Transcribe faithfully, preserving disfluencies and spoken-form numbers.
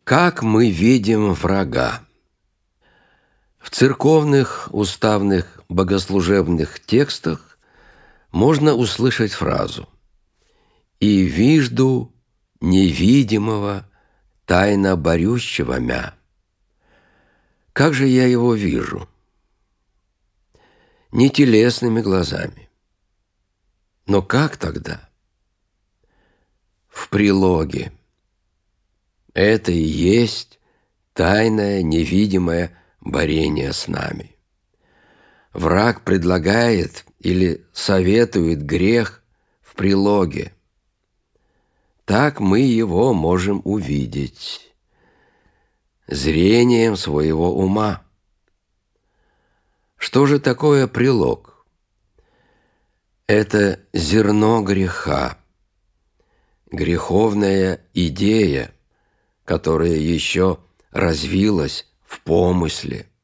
Как мы видим врага? В церковных, уставных, богослужебных текстах можно услышать фразу «И вижду невидимого, тайно борющего мя». Как же я его вижу? Не телесными глазами. Но как тогда? В прилоге. Это и есть тайное, невидимое борение с нами. Враг предлагает или советует грех в прилоге. Так мы его можем увидеть зрением своего ума. Что же такое прилог? Это зерно греха, греховная идея, которая еще развилась в помысле.